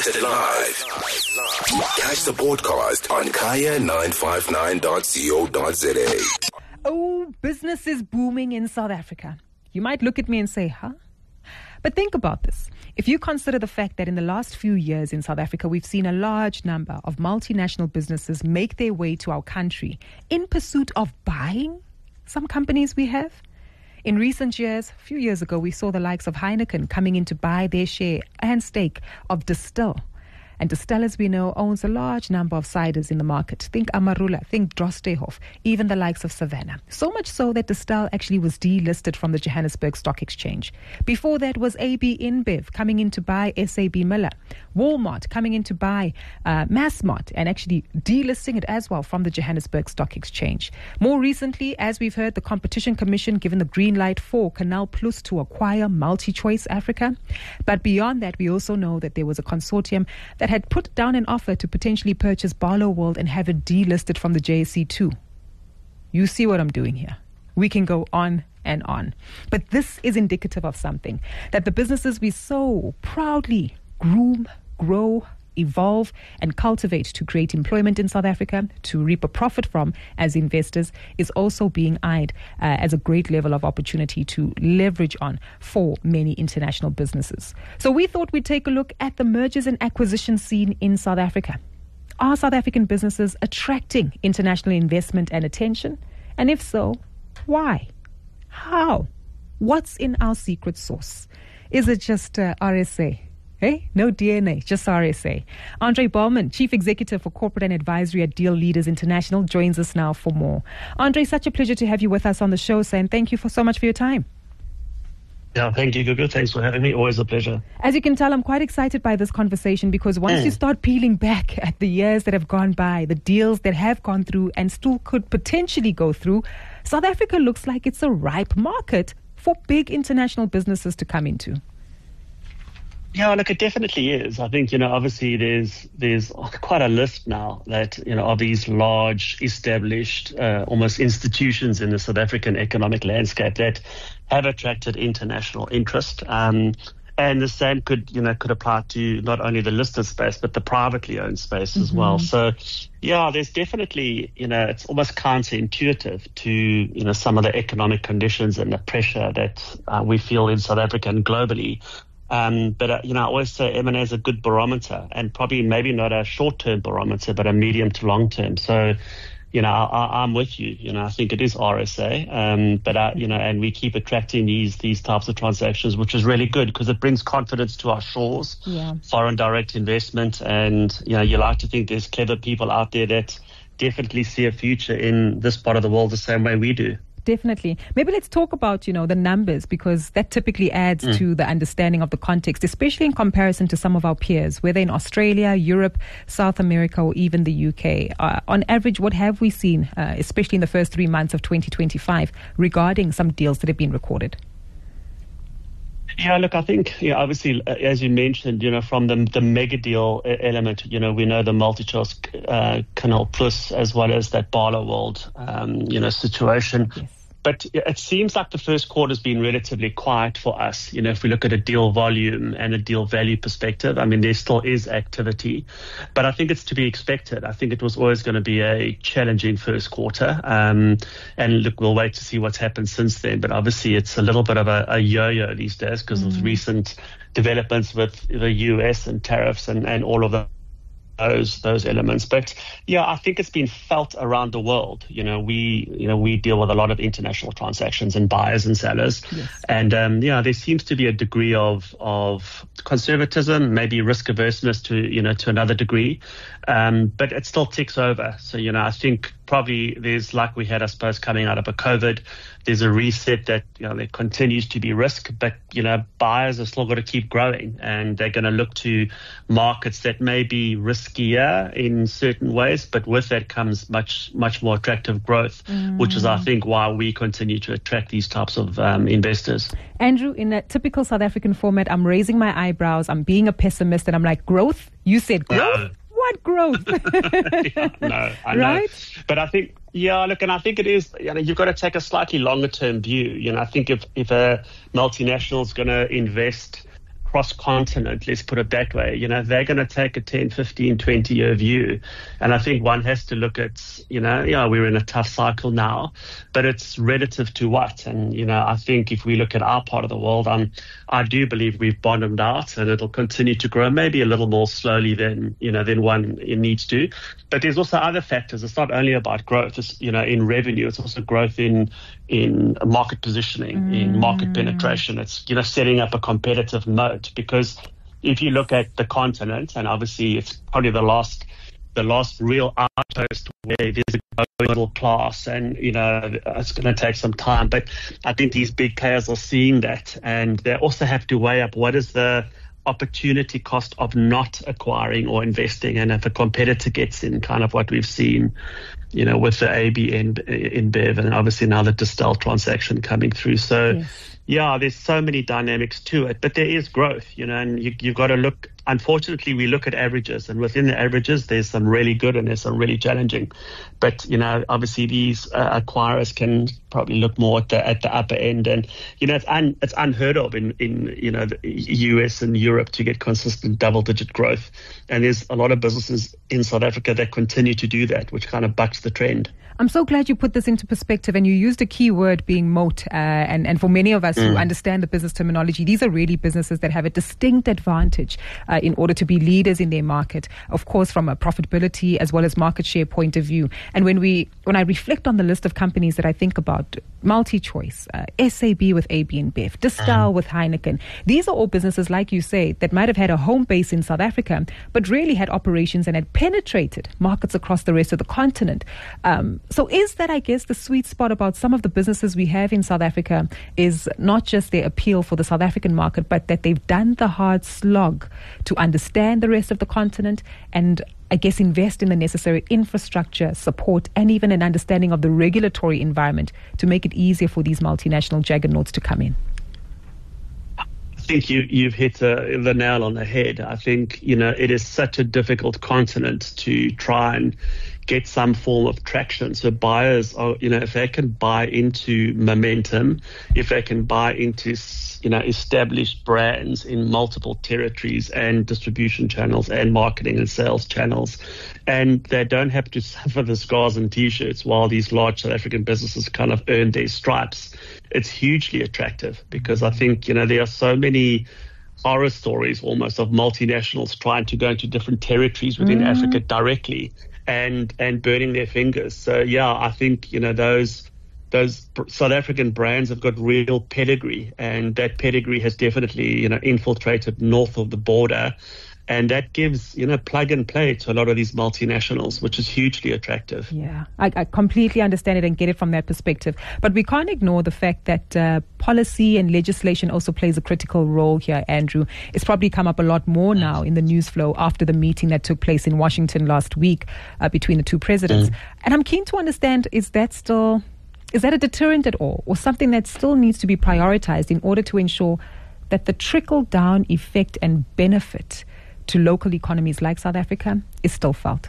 broadcasted live. Catch the podcast on kaya959.co.za. Oh, business is booming in South Africa. You might look at me and say, huh? But think about this. If you consider the fact that in the last few years in South Africa, we've seen a large number of multinational businesses make their way to our country in pursuit of buying some companies we have. In recent years, a few years ago, we saw the likes of Heineken coming in to buy their share and stake of Distill. And Distill, as we know, owns a large number of ciders in the market. Think Amarula, think Drostehof, even the likes of Savannah. So much so that Distill actually was delisted from the Johannesburg Stock Exchange. Before that was AB InBev coming in to buy SAB Miller. Walmart coming in to buy Massmart and actually delisting it as well from the Johannesburg Stock Exchange. More recently, as we've heard, the Competition Commission given the green light for Canal Plus to acquire MultiChoice Africa. But beyond that, we also know that there was a consortium that had put down an offer to potentially purchase Barloworld and have it delisted from the JSE2. You see what I'm doing here. We can go on and on. But this is indicative of something, that the businesses we so proudly groom, grow, evolve and cultivate to create employment in South Africa, to reap a profit from as investors, is also being eyed as a great level of opportunity to leverage on for many international businesses. So we thought we'd take a look at the mergers and acquisition scene in South Africa. Are South African businesses attracting international investment and attention? And if so, why? How? What's in our secret sauce? Is it just RSA? Hey, no DNA, just RSA. Andre Baumann, Chief Executive for Corporate and Advisory at Deal Leaders International, joins us now for more. Andre, such a pleasure to have you with us on the show, sir, and thank you so much for your time. Yeah, thank you, Gugu. Thanks for having me. Always a pleasure. As you can tell, I'm quite excited by this conversation because once you start peeling back at the years that have gone by, the deals that have gone through and still could potentially go through, South Africa looks like it's a ripe market for big international businesses to come into. Yeah, look, it definitely is. I think, obviously there's quite a list now that, of these large established almost institutions in the South African economic landscape that have attracted international interest. And the same could apply to not only the listed space, but the privately owned space as well. So, yeah, there's definitely, it's almost counterintuitive to, some of the economic conditions and the pressure that we feel in South Africa and globally. But I always say M&A is a good barometer, and probably maybe not a short-term barometer, but a medium to long-term. So, I'm with you. I think it is RSA, but and we keep attracting these types of transactions, which is really good because it brings confidence to our shores, foreign direct investment, and you like to think there's clever people out there that definitely see a future in this part of the world the same way we do. Definitely. Maybe let's talk about, the numbers, because that typically adds to the understanding of the context, especially in comparison to some of our peers, whether in Australia, Europe, South America, or even the UK. On average, what have we seen, especially in the first 3 months of 2025, regarding some deals that have been recorded? Yeah, look, I think, obviously, as you mentioned, from the mega deal element, we know the MultiChoice Canal Plus as well as that Barloworld, situation. Yes. But it seems like the first quarter has been relatively quiet for us. If we look at a deal volume and a deal value perspective, I mean, there still is activity, but I think it's to be expected. I think it was always going to be a challenging first quarter. And look, we'll wait to see what's happened since then. But obviously, it's a little bit of a yo-yo these days because of recent developments with the US and tariffs and all of those elements. But yeah, I think it's been felt around the world. We deal with a lot of international transactions and buyers and sellers. Yes. And there seems to be a degree of conservatism, maybe risk averseness to another degree. But it still ticks over. So, I think probably there's, like we had, I suppose, coming out of a COVID, there's a reset that, there continues to be risk, but, buyers are still got to keep growing and they're going to look to markets that may be riskier in certain ways, but with that comes much, much more attractive growth, which is, I think, why we continue to attract these types of investors. Andrew, in a typical South African format, I'm raising my eyebrows, I'm being a pessimist, and I'm like, growth? You said growth? No. What growth? No, I know. Right? But I think, and I think it is, you've got to take a slightly longer term view. I think if a multinational is going to invest cross-continent, let's put it that way, they're going to take a 10, 15, 20-year view. And I think one has to look at, we're in a tough cycle now, but it's relative to what? And, I think if we look at our part of the world, I do believe we've bottomed out and it'll continue to grow, maybe a little more slowly than one it needs to. But there's also other factors. It's not only about growth, it's, in revenue, it's also growth in market positioning, in market penetration. It's, setting up a competitive moat, because if you look at the continent, and obviously it's probably the last real outpost where there's a growing middle class, and it's going to take some time, but I think these big players are seeing that, and they also have to weigh up what is the opportunity cost of not acquiring or investing. And if a competitor gets in, kind of what we've seen, with the AB and InBev, and obviously now the Distell transaction coming through. So yes. Yeah, there's so many dynamics to it, but there is growth, and you've got to look. Unfortunately, we look at averages, and within the averages, there's some really good and there's some really challenging. But obviously, these acquirers can probably look more at the upper end, and it's unheard of in the US and Europe to get consistent double-digit growth. And there's a lot of businesses in South Africa that continue to do that, which kind of bucks the trend. I'm so glad you put this into perspective, and you used a key word being moat. And for many of us who understand the business terminology, these are really businesses that have a distinct advantage in order to be leaders in their market, of course, from a profitability as well as market share point of view. And when I reflect on the list of companies that I think about, MultiChoice, SAB with AB InBev, Distell with Heineken, these are all businesses, like you say, that might have had a home base in South Africa, but really had operations and had penetrated markets across the rest of the continent. So is that, I guess, the sweet spot about some of the businesses we have in South Africa is not just their appeal for the South African market, but that they've done the hard slog to understand the rest of the continent and, I guess, invest in the necessary infrastructure, support, and even an understanding of the regulatory environment to make it easier for these multinational juggernauts to come in? I think you've hit the nail on the head. I think, it is such a difficult continent to try and get some form of traction. So buyers are, if they can buy into momentum, if they can buy into, established brands in multiple territories and distribution channels and marketing and sales channels, and they don't have to suffer the scars and T-shirts while these large South African businesses kind of earn their stripes, it's hugely attractive, because I think, there are so many horror stories almost of multinationals trying to go into different territories within Africa directly and burning their fingers. So yeah, I think those South African brands have got real pedigree, and that pedigree has definitely infiltrated north of the border, and that gives plug and play to a lot of these multinationals, which is hugely attractive. Yeah, I completely understand it and get it from that perspective, but we can't ignore the fact that policy and legislation also plays a critical role here, Andrew. It's probably come up a lot more now in the news flow after the meeting that took place in Washington last week between the two presidents. And I'm keen to understand, is that a deterrent at all, or something that still needs to be prioritized in order to ensure that the trickle-down effect and benefit to local economies like South Africa is still felt?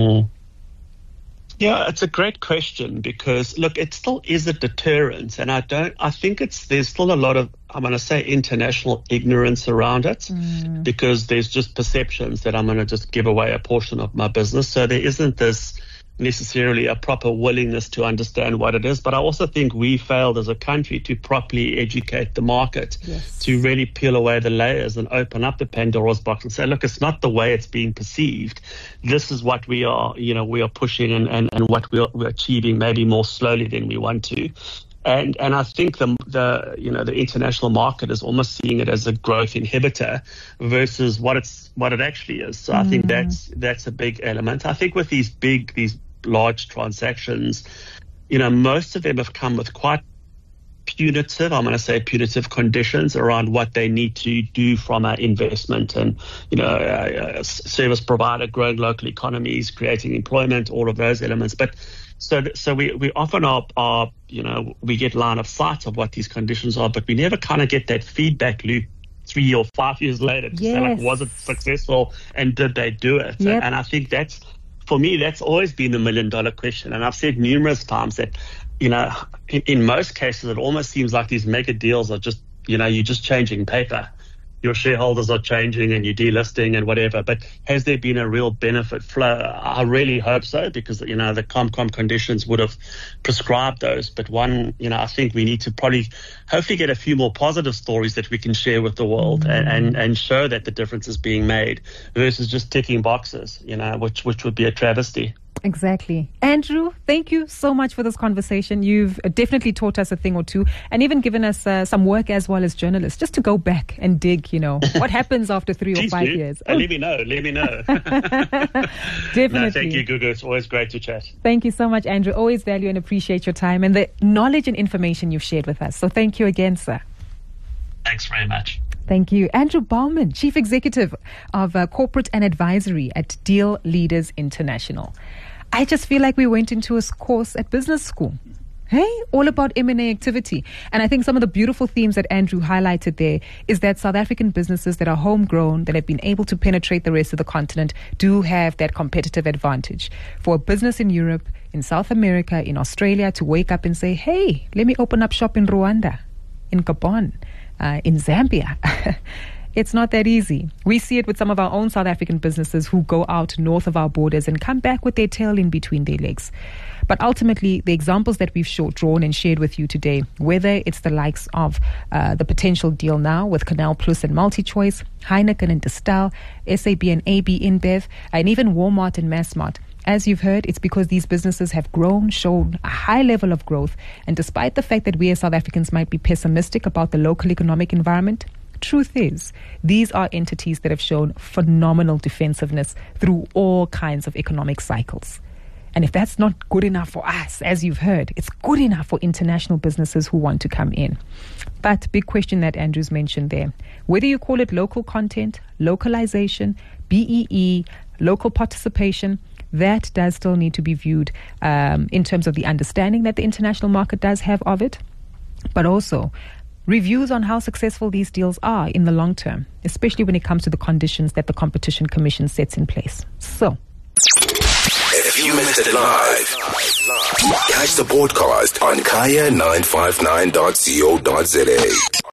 Yeah, it's a great question, because look, it still is a deterrent, and I think there's still a lot of, I'm going to say, international ignorance around it, because there's just perceptions that I'm going to just give away a portion of my business. So there isn't this necessarily a proper willingness to understand what it is. But I also think we failed as a country to properly educate the market, to really peel away the layers and open up the Pandora's box and say, look, it's not the way it's being perceived. This is what we are pushing and what we're achieving, maybe more slowly than we want to. And I think the international market is almost seeing it as a growth inhibitor versus what it actually is. So I think that's a big element. I think with these large transactions, most of them have come with quite punitive conditions around what they need to do from an investment and, service provider, growing local economies, creating employment, all of those elements. But so we often are we get line of sight of what these conditions are, but we never kind of get that feedback loop 3 or 5 years later to say, like, was it successful and did they do it? Yep. And I think that's always been the $1 million question. And I've said numerous times that, in most cases, it almost seems like these mega deals are just, you're just changing paper. your shareholders are changing and you're delisting and whatever. But has there been a real benefit flow? I really hope so, because, the ComCom conditions would have prescribed those. But I think we need to probably hopefully get a few more positive stories that we can share with the world and show that the difference is being made versus just ticking boxes, which would be a travesty. Exactly. Andrew, thank you so much for this conversation. You've definitely taught us a thing or two, and even given us some work as well as journalists, just to go back and dig, what happens after 3 or 5 years. Let me know. Definitely. No, thank you, Gugu. It's always great to chat. Thank you so much, Andrew. Always value and appreciate your time and the knowledge and information you've shared with us. So thank you again, sir. Thanks very much. Thank you. Andrew Bauman, Chief Executive of Corporate and Advisory at Deal Leaders International. I just feel like we went into a course at business school. Hey, all about M&A activity. And I think some of the beautiful themes that Andrew highlighted there is that South African businesses that are homegrown, that have been able to penetrate the rest of the continent, do have that competitive advantage. For a business in Europe, in South America, in Australia, to wake up and say, hey, let me open up shop in Rwanda, in Gabon, in Zambia. It's not that easy. We see it with some of our own South African businesses who go out north of our borders and come back with their tail in between their legs. But ultimately, the examples that we've drawn and shared with you today, whether it's the likes of the potential deal now with Canal Plus and MultiChoice, Heineken and Distel, SAB and AB InBev, and even Walmart and Massmart, as you've heard, it's because these businesses have grown, shown a high level of growth. And despite the fact that we as South Africans might be pessimistic about the local economic environment, truth is, these are entities that have shown phenomenal defensiveness through all kinds of economic cycles. And if that's not good enough for us, as you've heard, it's good enough for international businesses who want to come in. But big question that Andrew's mentioned there, whether you call it local content, localization, BEE, local participation, that does still need to be viewed in terms of the understanding that the international market does have of it, but also reviews on how successful these deals are in the long term, especially when it comes to the conditions that the Competition Commission sets in place. So, if you missed it live, catch the podcast on kaya959.co.za.